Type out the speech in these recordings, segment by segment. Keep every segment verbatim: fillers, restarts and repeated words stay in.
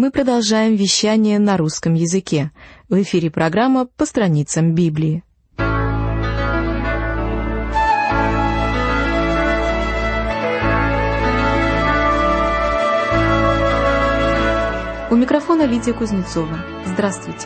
Мы продолжаем вещание на русском языке. В эфире программа «По страницам Библии». У микрофона Лидия Кузнецова. Здравствуйте.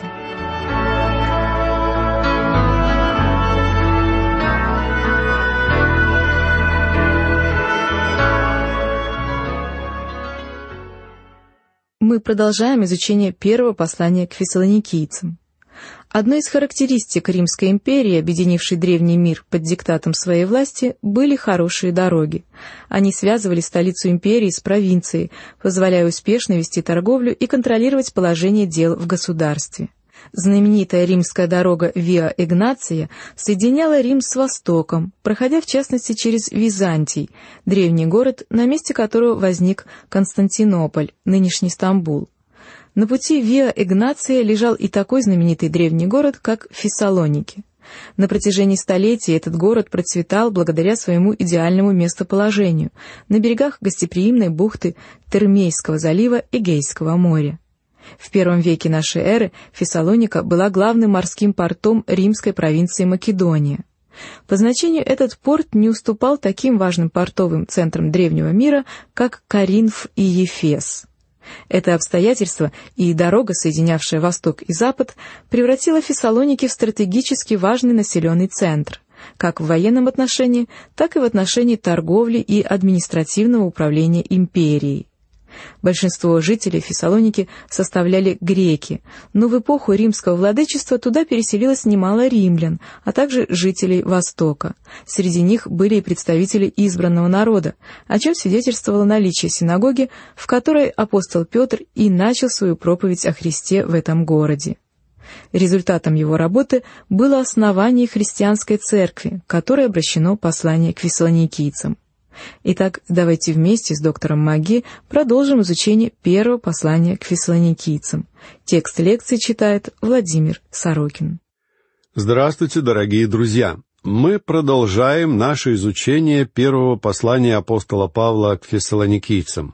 Мы продолжаем изучение первого послания к фессалоникийцам. Одной из характеристик Римской империи, объединившей древний мир под диктатом своей власти, были хорошие дороги. Они связывали столицу империи с провинцией, позволяя успешно вести торговлю и контролировать положение дел в государстве. Знаменитая римская дорога Виа Игнация соединяла Рим с Востоком, проходя в частности через Византий, древний город, на месте которого возник Константинополь, нынешний Стамбул. На пути Виа Игнация лежал и такой знаменитый древний город, как Фессалоники. На протяжении столетий этот город процветал благодаря своему идеальному местоположению на берегах гостеприимной бухты Термейского залива Эгейского моря. В первом веке нашей эры Фессалоника была главным морским портом римской провинции Македония. По значению этот порт не уступал таким важным портовым центрам древнего мира, как Коринф и Ефес. Это обстоятельство и дорога, соединявшая Восток и Запад, превратила Фессалоники в стратегически важный населенный центр, как в военном отношении, так и в отношении торговли и административного управления империей. Большинство жителей Фессалоники составляли греки, но в эпоху римского владычества туда переселилось немало римлян, а также жителей Востока. Среди них были и представители избранного народа, о чем свидетельствовало наличие синагоги, в которой апостол Петр и начал свою проповедь о Христе в этом городе. Результатом его работы было основание христианской церкви, к которой обращено послание к фессалоникийцам. Итак, давайте вместе с доктором Маги продолжим изучение первого послания к фессалоникийцам. Текст лекции читает Владимир Сорокин. Здравствуйте, дорогие друзья! Мы продолжаем наше изучение первого послания апостола Павла к фессалоникийцам.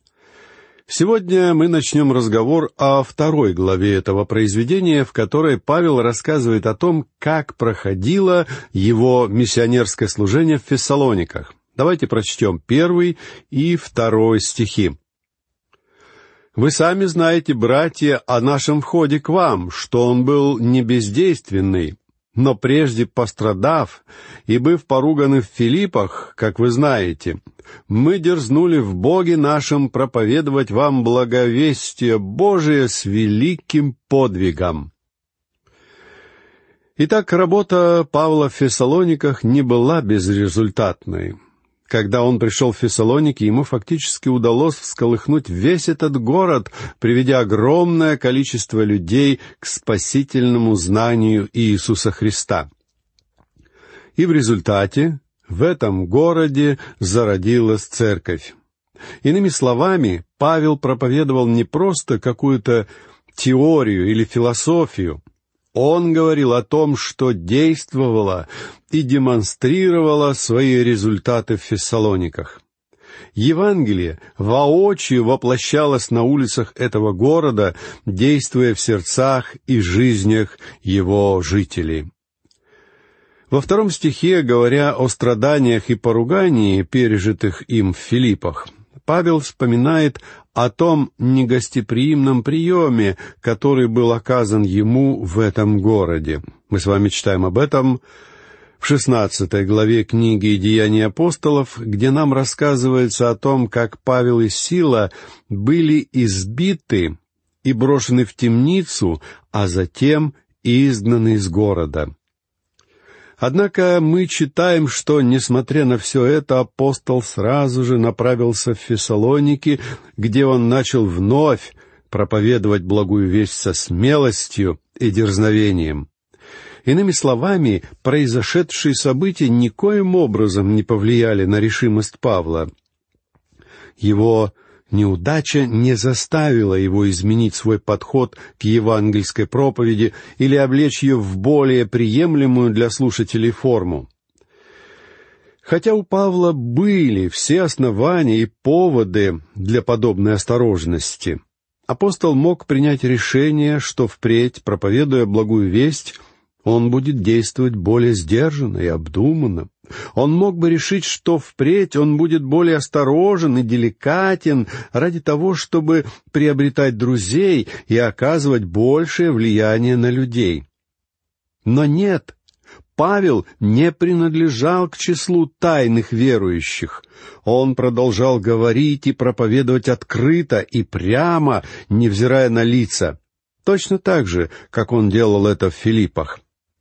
Сегодня мы начнем разговор о второй главе этого произведения, в которой Павел рассказывает о том, как проходило его миссионерское служение в Фессалониках. Давайте прочтем первый и второй стихи. «Вы сами знаете, братья, о нашем входе к вам, что он был не бездейственный, но прежде пострадав и быв поруганы в Филиппах, как вы знаете, мы дерзнули в Боге нашем проповедовать вам благовестие Божие с великим подвигом». Итак, работа Павла в Фессалониках не была безрезультатной. Когда он пришел в Фессалоники, ему фактически удалось всколыхнуть весь этот город, приведя огромное количество людей к спасительному знанию Иисуса Христа. И в результате в этом городе зародилась церковь. Иными словами, Павел проповедовал не просто какую-то теорию или философию. Он говорил о том, что действовало и демонстрировало свои результаты в Фессалониках. Евангелие воочию воплощалось на улицах этого города, действуя в сердцах и жизнях его жителей. Во втором стихе, говоря о страданиях и поругании, пережитых им в Филиппах, Павел вспоминает о том негостеприимном приеме, который был оказан ему в этом городе. Мы с вами читаем об этом в шестнадцатой главе книги «Деяния апостолов», где нам рассказывается о том, как Павел и Сила были избиты и брошены в темницу, а затем изгнаны из города. Однако мы читаем, что, несмотря на все это, апостол сразу же направился в Фессалоники, где он начал вновь проповедовать благую весть со смелостью и дерзновением. Иными словами, произошедшие события никоим образом не повлияли на решимость Павла. Его неудача не заставила его изменить свой подход к евангельской проповеди или облечь ее в более приемлемую для слушателей форму. Хотя у Павла были все основания и поводы для подобной осторожности, апостол мог принять решение, что впредь, проповедуя благую весть, он будет действовать более сдержанно и обдуманно. Он мог бы решить, что впредь он будет более осторожен и деликатен ради того, чтобы приобретать друзей и оказывать большее влияние на людей. Но нет, Павел не принадлежал к числу тайных верующих. Он продолжал говорить и проповедовать открыто и прямо, невзирая на лица, точно так же, как он делал это в Филиппах.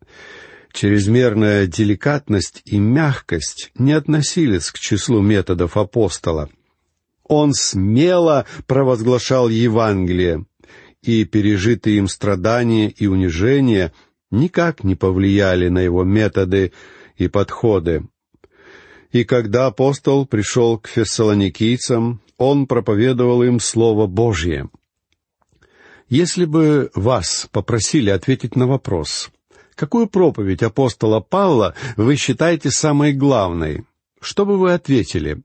Чрезмерная деликатность и мягкость не относились к числу методов апостола. Он смело провозглашал Евангелие, и пережитые им страдания и унижения никак не повлияли на его методы и подходы. И когда апостол пришел к фессалоникийцам, он проповедовал им Слово Божье. Если бы вас попросили ответить на вопрос, какую проповедь апостола Павла вы считаете самой главной, что бы вы ответили?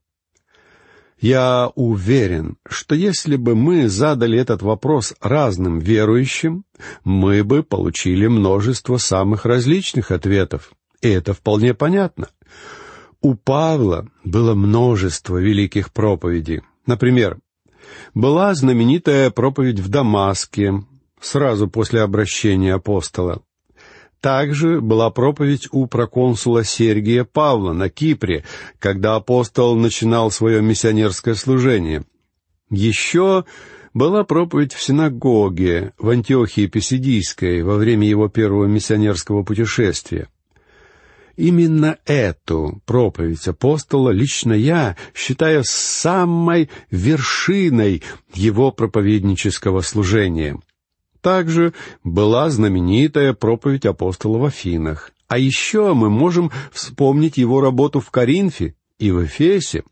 Я уверен, что если бы мы задали этот вопрос разным верующим, мы бы получили множество самых различных ответов. И это вполне понятно. У Павла было множество великих проповедей. Например, была знаменитая проповедь в Дамаске, сразу после обращения апостола. Также была проповедь у проконсула Сергия Павла на Кипре, когда апостол начинал свое миссионерское служение. Еще была проповедь в синагоге в Антиохии Писидийской во время его первого миссионерского путешествия. Именно эту проповедь апостола лично я считаю самой вершиной его проповеднического служения. Также была знаменитая проповедь апостола в Афинах. А еще мы можем вспомнить его работу в Коринфе и в Эфесе.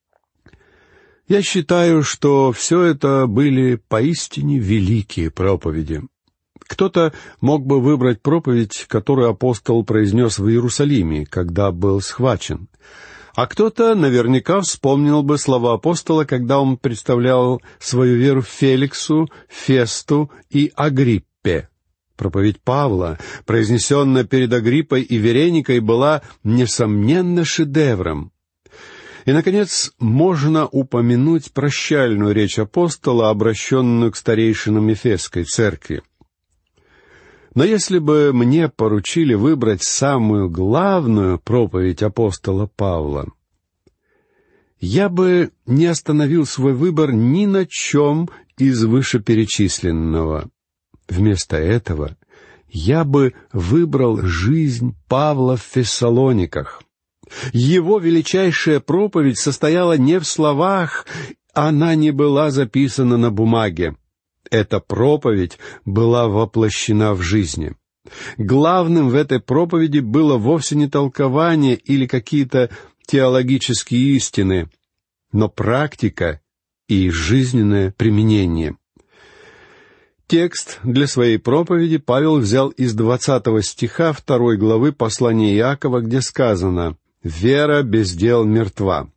Я считаю, что все это были поистине великие проповеди. Кто-то мог бы выбрать проповедь, которую апостол произнес в Иерусалиме, когда был схвачен. А кто-то наверняка вспомнил бы слова апостола, когда он представлял свою веру Феликсу, Фесту и Агриппе. Проповедь Павла, произнесенная перед Агриппой и Вереникой, была, несомненно, шедевром. И, наконец, можно упомянуть прощальную речь апостола, обращенную к старейшинам Ефесской церкви. Но если бы мне поручили выбрать самую главную проповедь апостола Павла, я бы не остановил свой выбор ни на чем из вышеперечисленного. Вместо этого я бы выбрал жизнь Павла в Фессалониках. Его величайшая проповедь состояла не в словах, она не была записана на бумаге. Эта проповедь была воплощена в жизни. Главным в этой проповеди было вовсе не толкование или какие-то теологические истины, но практика и жизненное применение. Текст для своей проповеди Павел взял из двадцатого стиха второй главы послания Иакова, где сказано: «Вера без дел мертва».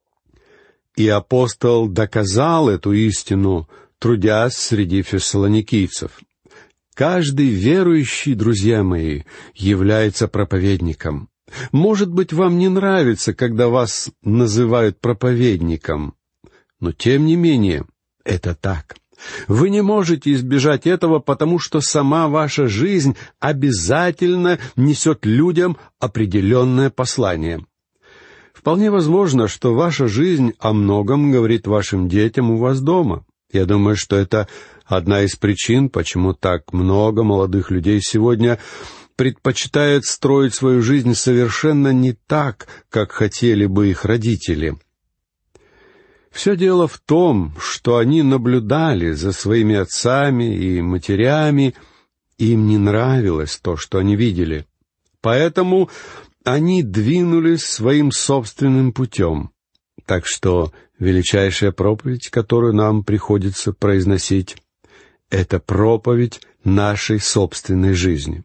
И апостол доказал эту истину, трудясь среди фессалоникийцев. Каждый верующий, друзья мои, является проповедником. Может быть, вам не нравится, когда вас называют проповедником, но тем не менее, это так. Вы не можете избежать этого, потому что сама ваша жизнь обязательно несет людям определенное послание. Вполне возможно, что ваша жизнь о многом говорит вашим детям у вас дома. Я думаю, что это одна из причин, почему так много молодых людей сегодня предпочитают строить свою жизнь совершенно не так, как хотели бы их родители. Все дело в том, что они наблюдали за своими отцами и матерями, и им не нравилось то, что они видели. Поэтому они двинулись своим собственным путем. Так что величайшая проповедь, которую нам приходится произносить, это проповедь нашей собственной жизни.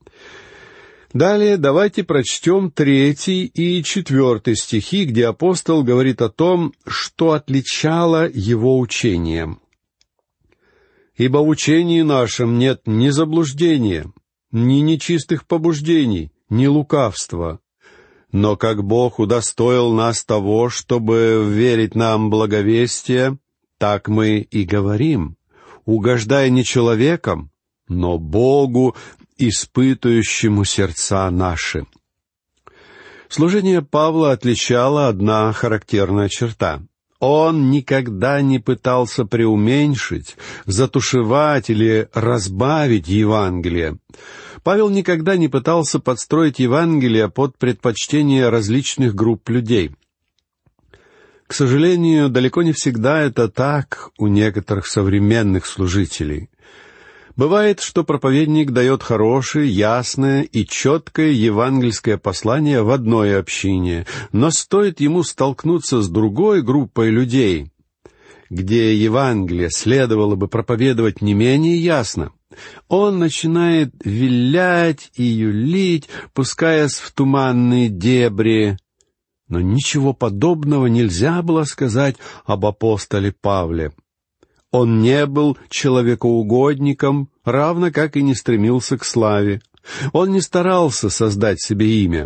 Далее давайте прочтем третий и четвертый стихи, где апостол говорит о том, что отличало его учение. Ибо в учении нашем нет ни заблуждения, ни нечистых побуждений, ни лукавства. Но как Бог удостоил нас того, чтобы верить нам благовестие, так мы и говорим, угождая не человекам, но Богу, испытующему сердца наши». Служение Павла отличала одна характерная черта. Он никогда не пытался преуменьшить, затушевать или разбавить Евангелие. Павел никогда не пытался подстроить Евангелие под предпочтения различных групп людей. К сожалению, далеко не всегда это так у некоторых современных служителей. Бывает, что проповедник дает хорошее, ясное и четкое евангельское послание в одной общине, но стоит ему столкнуться с другой группой людей, где Евангелие следовало бы проповедовать не менее ясно, он начинает вилять и юлить, пускаясь в туманные дебри. Но ничего подобного нельзя было сказать об апостоле Павле. Он не был человекоугодником, равно как и не стремился к славе. Он не старался создать себе имя.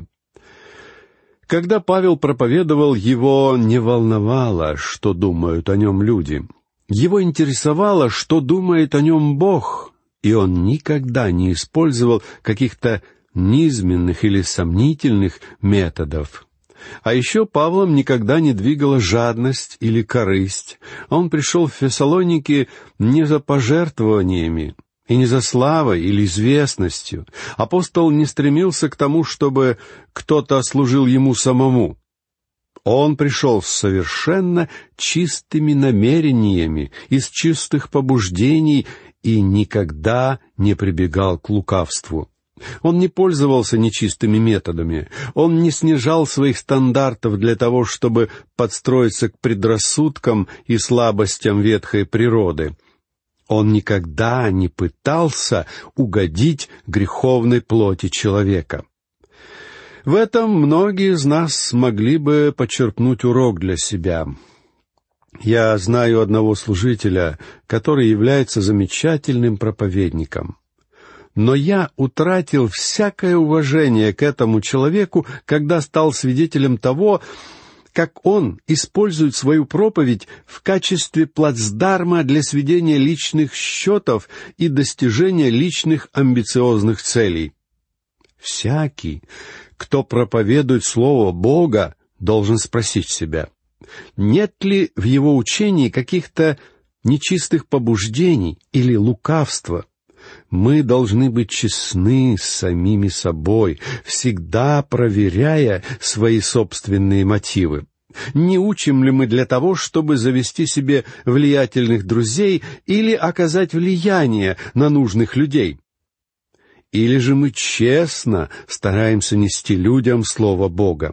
Когда Павел проповедовал, его не волновало, что думают о нем люди. Его интересовало, что думает о нем Бог, и он никогда не использовал каких-то низменных или сомнительных методов. А еще Павлом никогда не двигала жадность или корысть. Он пришел в Фессалоники не за пожертвованиями и не за славой или известностью. Апостол не стремился к тому, чтобы кто-то служил ему самому. Он пришел с совершенно чистыми намерениями, из чистых побуждений и никогда не прибегал к лукавству. Он не пользовался нечистыми методами, он не снижал своих стандартов для того, чтобы подстроиться к предрассудкам и слабостям ветхой природы. Он никогда не пытался угодить греховной плоти человека. В этом многие из нас могли бы почерпнуть урок для себя. Я знаю одного служителя, который является замечательным проповедником. Но я утратил всякое уважение к этому человеку, когда стал свидетелем того, как он использует свою проповедь в качестве плацдарма для сведения личных счетов и достижения личных амбициозных целей. Всякий, кто проповедует Слово Бога, должен спросить себя, нет ли в его учении каких-то нечистых побуждений или лукавства. Мы должны быть честны с самими собой, всегда проверяя свои собственные мотивы. Не учим ли мы для того, чтобы завести себе влиятельных друзей или оказать влияние на нужных людей? Или же мы честно стараемся нести людям Слово Бога?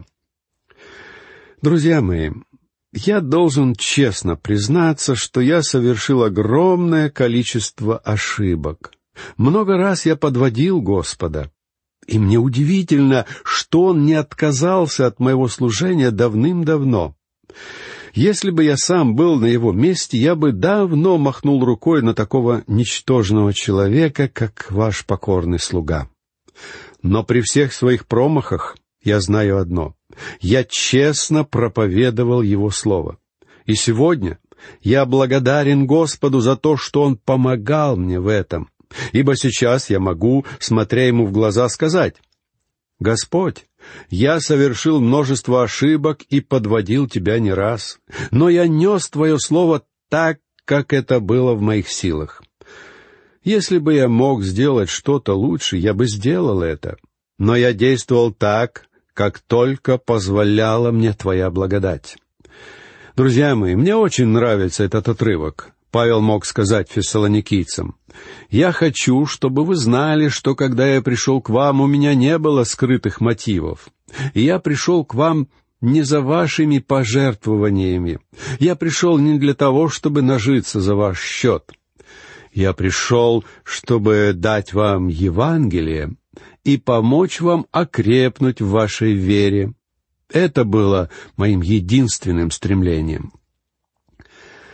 Друзья мои, я должен честно признаться, что я совершил огромное количество ошибок. Много раз я подводил Господа, и мне удивительно, что Он не отказался от моего служения давным-давно. Если бы я сам был на Его месте, я бы давно махнул рукой на такого ничтожного человека, как ваш покорный слуга. Но при всех своих промахах я знаю одно: я честно проповедовал Его Слово. И сегодня я благодарен Господу за то, что Он помогал мне в этом. Ибо сейчас я могу, смотря Ему в глаза, сказать: «Господь, я совершил множество ошибок и подводил Тебя не раз, но я нес Твое Слово так, как это было в моих силах. Если бы я мог сделать что-то лучше, я бы сделал это, но я действовал так, как только позволяла мне Твоя благодать». Друзья мои, мне очень нравится этот отрывок. Павел мог сказать фессалоникийцам: «Я хочу, чтобы вы знали, что когда я пришел к вам, у меня не было скрытых мотивов. И я пришел к вам не за вашими пожертвованиями. Я пришел не для того, чтобы нажиться за ваш счет. Я пришел, чтобы дать вам Евангелие и помочь вам окрепнуть в вашей вере. Это было моим единственным стремлением».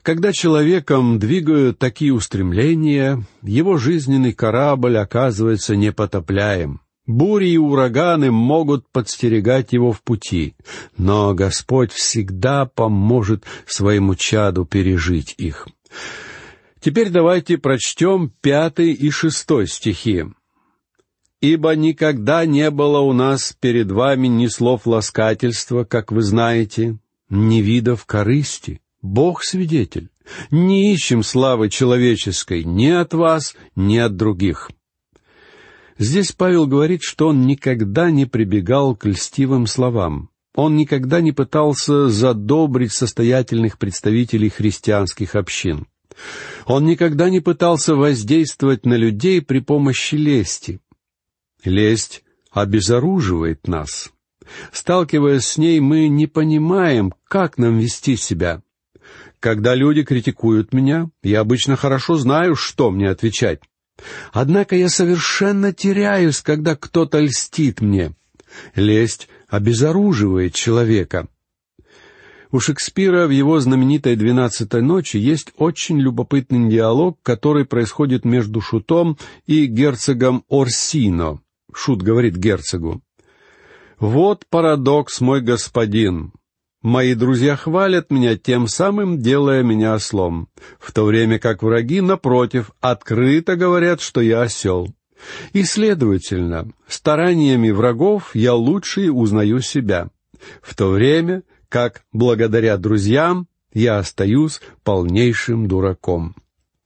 Когда человеком двигают такие устремления, его жизненный корабль оказывается непотопляем. Бури и ураганы могут подстерегать его в пути, но Господь всегда поможет своему чаду пережить их. Теперь давайте прочтем пятый и шестой стихи. «Ибо никогда не было у нас перед вами ни слов ласкательства, как вы знаете, ни видов корысти. Бог свидетель. Не ищем славы человеческой ни от вас, ни от других». Здесь Павел говорит, что он никогда не прибегал к льстивым словам. Он никогда не пытался задобрить состоятельных представителей христианских общин. Он никогда не пытался воздействовать на людей при помощи лести. Лесть обезоруживает нас. Сталкиваясь с ней, мы не понимаем, как нам вести себя. Когда люди критикуют меня, я обычно хорошо знаю, что мне отвечать. Однако я совершенно теряюсь, когда кто-то льстит мне. Лесть обезоруживает человека. У Шекспира в его знаменитой «Двенадцатой ночи» есть очень любопытный диалог, который происходит между Шутом и герцогом Орсино. Шут говорит герцогу: «Вот парадокс, мой господин. Мои друзья хвалят меня, тем самым делая меня ослом, в то время как враги, напротив, открыто говорят, что я осел. И, следовательно, стараниями врагов я лучше узнаю себя, в то время как, благодаря друзьям, я остаюсь полнейшим дураком».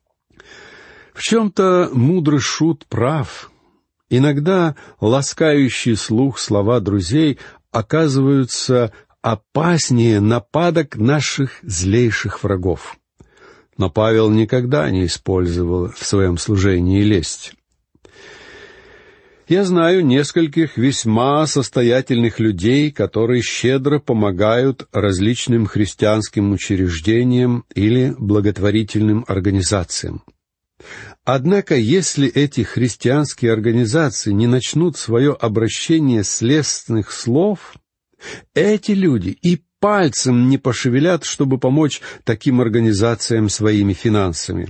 В чем-то мудрый Шут прав. Иногда ласкающие слух слова друзей оказываются опаснее нападок наших злейших врагов. Но Павел никогда не использовал в своем служении лесть. Я знаю нескольких весьма состоятельных людей, которые щедро помогают различным христианским учреждениям или благотворительным организациям. Однако, если эти христианские организации не начнут свое обращение с лестных слов, эти люди и пальцем не пошевелят, чтобы помочь таким организациям своими финансами.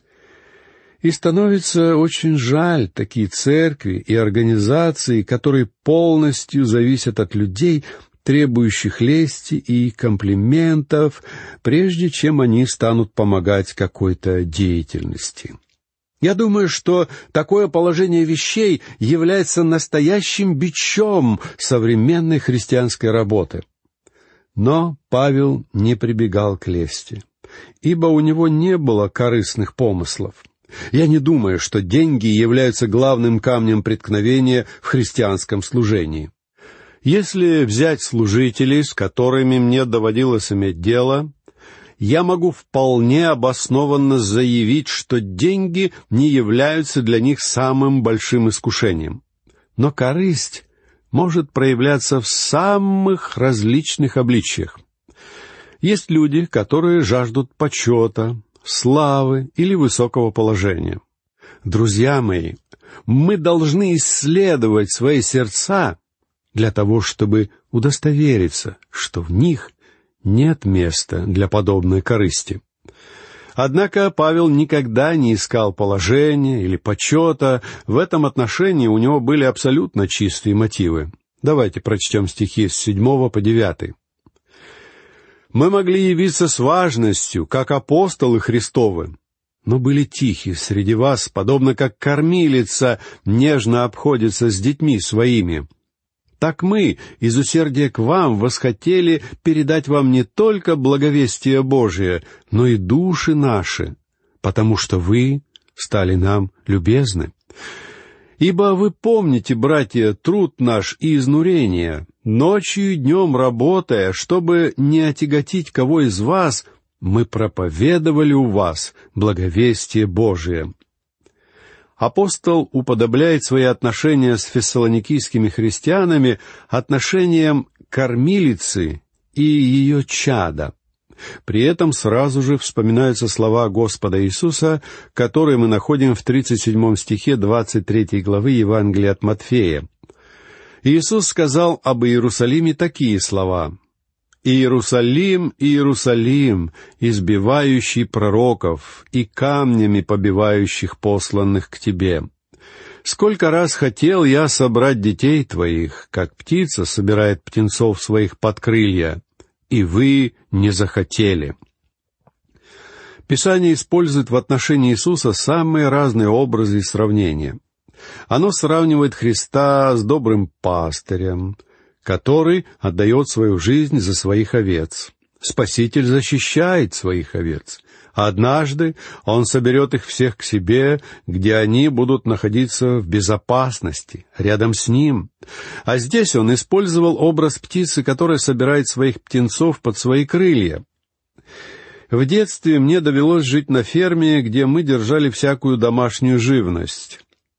И становится очень жаль такие церкви и организации, которые полностью зависят от людей, требующих лести и комплиментов, прежде чем они станут помогать какой-то деятельности. Я думаю, что такое положение вещей является настоящим бичом современной христианской работы. Но Павел не прибегал к лести, ибо у него не было корыстных помыслов. Я не думаю, что деньги являются главным камнем преткновения в христианском служении. Если взять служителей, с которыми мне доводилось иметь дело, я могу вполне обоснованно заявить, что деньги не являются для них самым большим искушением. Но корысть может проявляться в самых различных обличиях. Есть люди, которые жаждут почета, славы или высокого положения. Друзья мои, мы должны исследовать свои сердца для того, чтобы удостовериться, что в них нет места для подобной корысти. Однако Павел никогда не искал положения или почета. В этом отношении у него были абсолютно чистые мотивы. Давайте прочтем стихи с седьмого по девятый. «Мы могли явиться с важностью, как апостолы Христовы, но были тихи среди вас, подобно как кормилица нежно обходится с детьми своими. Так мы, из усердия к вам, восхотели передать вам не только благовестие Божие, но и души наши, потому что вы стали нам любезны. Ибо вы помните, братья, труд наш и изнурение, ночью и днем работая, чтобы не отяготить кого из вас, мы проповедовали у вас благовестие Божие». Апостол уподобляет свои отношения с фессалоникийскими христианами отношениям кормилицы и ее чада. При этом сразу же вспоминаются слова Господа Иисуса, которые мы находим в тридцать седьмом стихе двадцать третьей главы Евангелия от Матфея. Иисус сказал об Иерусалиме такие слова: «Иерусалим, Иерусалим, избивающий пророков и камнями побивающих посланных к тебе! Сколько раз хотел я собрать детей твоих, как птица собирает птенцов своих под крылья, и вы не захотели». Писание использует в отношении Иисуса самые разные образы и сравнения. Оно сравнивает Христа с добрым пастырем, который отдает свою жизнь за своих овец. Спаситель защищает своих овец. Однажды Он соберет их всех к себе, где они будут находиться в безопасности, рядом с Ним. А здесь Он использовал образ птицы, которая собирает своих птенцов под свои крылья. В детстве мне довелось жить на ферме, где мы держали всякую домашнюю живность.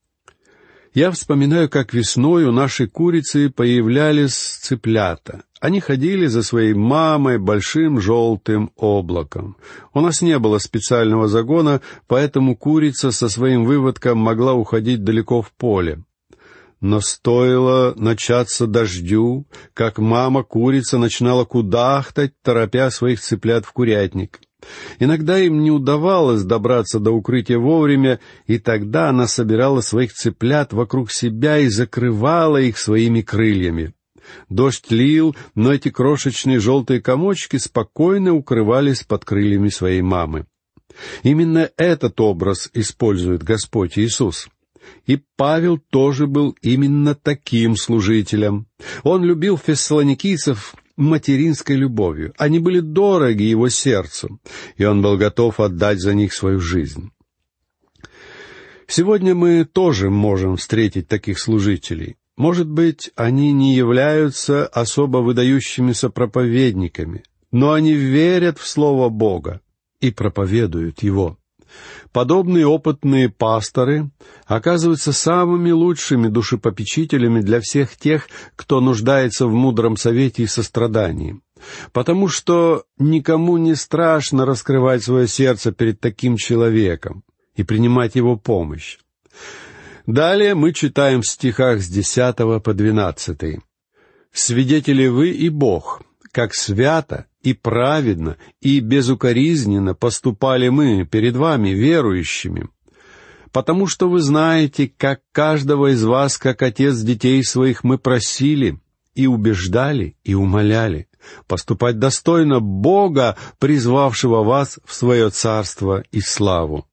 Я вспоминаю, как весной у нашей курицы появлялись цыплята. Они ходили за своей мамой большим желтым облаком. У нас не было специального загона, поэтому курица со своим выводком могла уходить далеко в поле. Но стоило начаться дождю, как мама-курица начинала кудахтать, торопя своих цыплят в курятник. Иногда им не удавалось добраться до укрытия вовремя, и тогда она собирала своих цыплят вокруг себя и закрывала их своими крыльями. Дождь лил, но эти крошечные желтые комочки спокойно укрывались под крыльями своей мамы. Именно этот образ использует Господь Иисус. И Павел тоже был именно таким служителем. Он любил фессалоникийцев материнской любовью. Они были дороги его сердцу, и он был готов отдать за них свою жизнь. Сегодня мы тоже можем встретить таких служителей. Может быть, они не являются особо выдающимися проповедниками, но они верят в Слово Бога и проповедуют его. Подобные опытные пасторы оказываются самыми лучшими душепопечителями для всех тех, кто нуждается в мудром совете и сострадании, потому что никому не страшно раскрывать свое сердце перед таким человеком и принимать его помощь. Далее мы читаем в стихах с десятого по двенадцатый. «Свидетели вы и Бог, как свято и праведно и безукоризненно поступали мы перед вами, верующими, потому что вы знаете, как каждого из вас, как отец детей своих, мы просили и убеждали и умоляли поступать достойно Бога, призвавшего вас в свое царство и славу».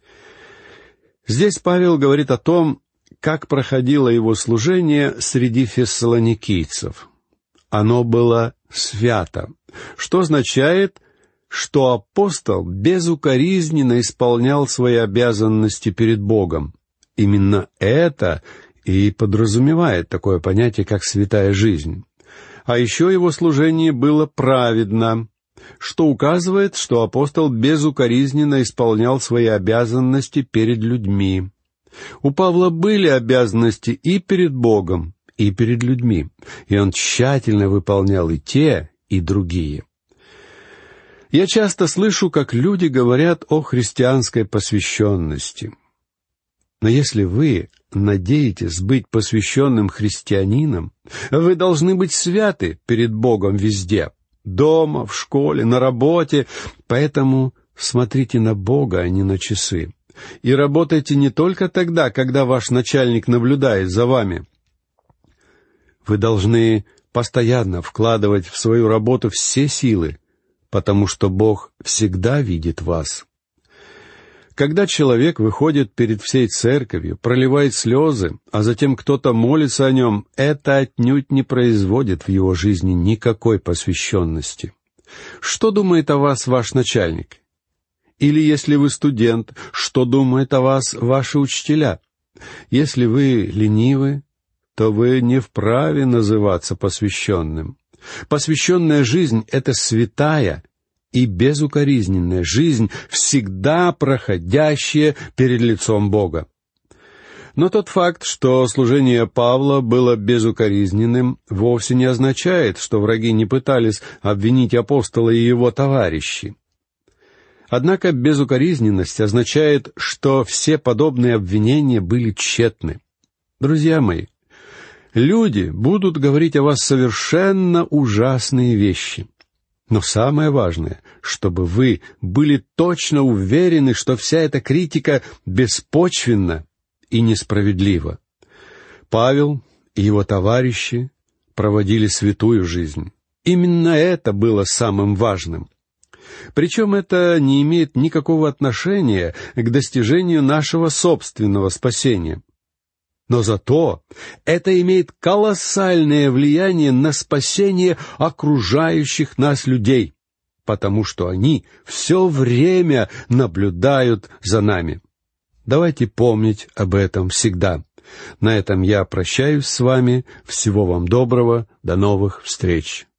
Здесь Павел говорит о том, как проходило его служение среди фессалоникийцев. Оно было свято, что означает, что апостол безукоризненно исполнял свои обязанности перед Богом. Именно это и подразумевает такое понятие, как святая жизнь. А еще его служение было праведно, что указывает, что апостол безукоризненно исполнял свои обязанности перед людьми. У Павла были обязанности и перед Богом, и перед людьми, и он тщательно выполнял и те, и другие. Я часто слышу, как люди говорят о христианской посвященности. Но если вы надеетесь быть посвященным христианином, вы должны быть святы перед Богом везде, дома, в школе, на работе, поэтому смотрите на Бога, а не на часы. И работайте не только тогда, когда ваш начальник наблюдает за вами. Вы должны постоянно вкладывать в свою работу все силы, потому что Бог всегда видит вас. Когда человек выходит перед всей церковью, проливает слезы, а затем кто-то молится о нем, это отнюдь не производит в его жизни никакой посвященности. Что думает о вас ваш начальник? Или, если вы студент, что думают о вас ваши учителя? Если вы ленивы, то вы не вправе называться посвященным. Посвященная жизнь — это святая и безукоризненная жизнь, всегда проходящая перед лицом Бога. Но тот факт, что служение Павла было безукоризненным, вовсе не означает, что враги не пытались обвинить апостола и его товарищей. Однако безукоризненность означает, что все подобные обвинения были тщетны. Друзья мои, люди будут говорить о вас совершенно ужасные вещи, Но самое важное, чтобы вы были точно уверены, что вся эта критика беспочвенна и несправедлива. Павел и его товарищи проводили святую жизнь. Именно это было самым важным. Причем это не имеет никакого отношения к достижению нашего собственного спасения. Но зато это имеет колоссальное влияние на спасение окружающих нас людей, потому что они все время наблюдают за нами. Давайте помнить об этом всегда. На этом я прощаюсь с вами. Всего вам доброго. До новых встреч.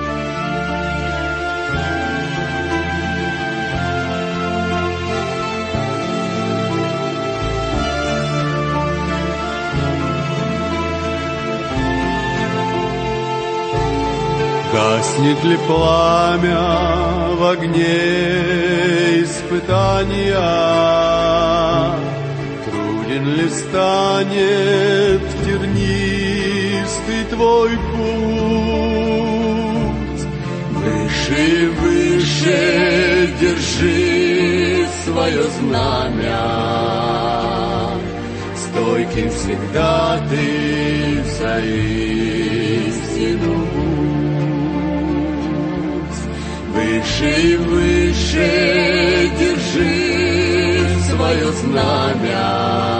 Гаснет ли пламя в огне испытания? Труден ли станет тернистый твой путь? Выше и выше держи свое знамя, стойким всегда ты заистину будь. Выше и выше держи свое знамя,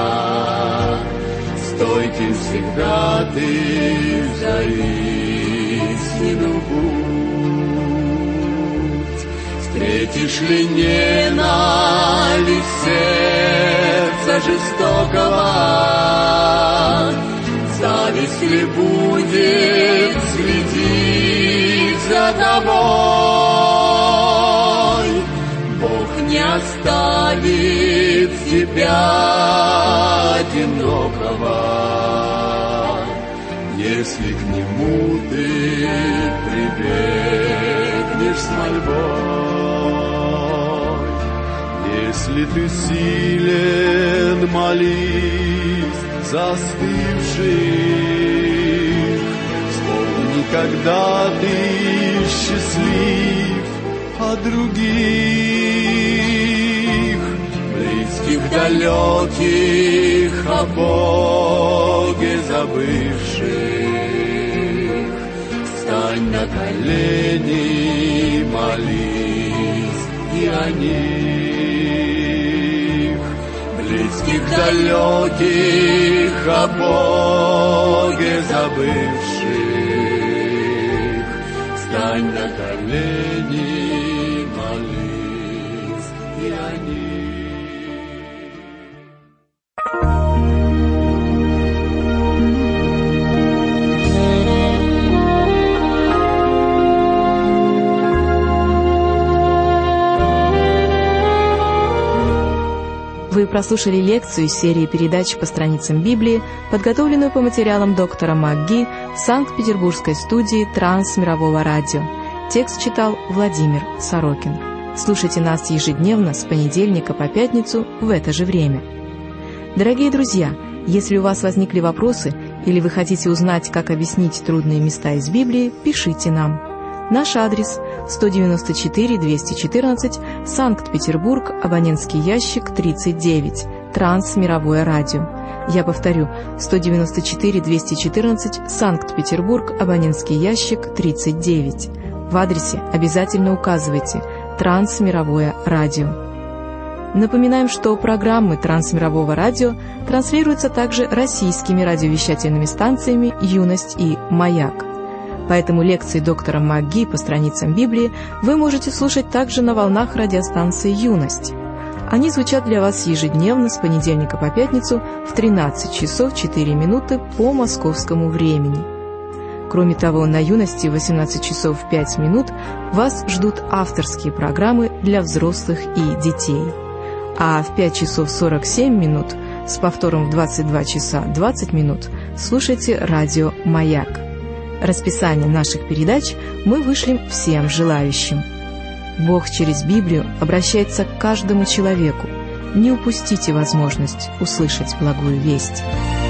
стойким всегда ты за истину будь. Встретишь ли ненависть сердца жестокого, зависть ли будет следить за тобой, Бог не оставит тебя одинокого, если к Нему ты прибегнешь с мольбой. Если ты силен, молись застывших, вспомни, когда ты счастлив от других, близких, далеких, о Боге забывших. Встань на колени, молись и о них, близких, далеких, о Боге забывших. Встань на колени, молись и о них. Вы прослушали лекцию из серии передач по страницам Библии, подготовленную по материалам доктора МакГи в Санкт-Петербургской студии Трансмирового радио. Текст читал Владимир Сорокин. Слушайте нас ежедневно с понедельника по пятницу в это же время. Дорогие друзья, если у вас возникли вопросы или вы хотите узнать, как объяснить трудные места из Библии, пишите нам. Наш адрес сто девяносто четыре двести четырнадцать, Санкт-Петербург, абонентский ящик тридцать девять, Трансмировое радио. Я повторю, сто девяносто четыре двести четырнадцать, Санкт-Петербург, абонентский ящик тридцать девять. В адресе обязательно указывайте «Трансмировое радио». Напоминаем, что программы Трансмирового радио транслируются также российскими радиовещательными станциями «Юность» и «Маяк». Поэтому лекции доктора МакГи по страницам Библии вы можете слушать также на волнах радиостанции «Юность». Они звучат для вас ежедневно с понедельника по пятницу в тринадцать часов четыре минуты по московскому времени. Кроме того, на «Юности» в восемнадцать часов пять минут вас ждут авторские программы для взрослых и детей. А в пять часов сорок семь минут с повтором в двадцать два часа двадцать минут слушайте радио «Маяк». Расписание наших передач мы вышлем всем желающим. Бог через Библию обращается к каждому человеку. Не упустите возможность услышать благую весть.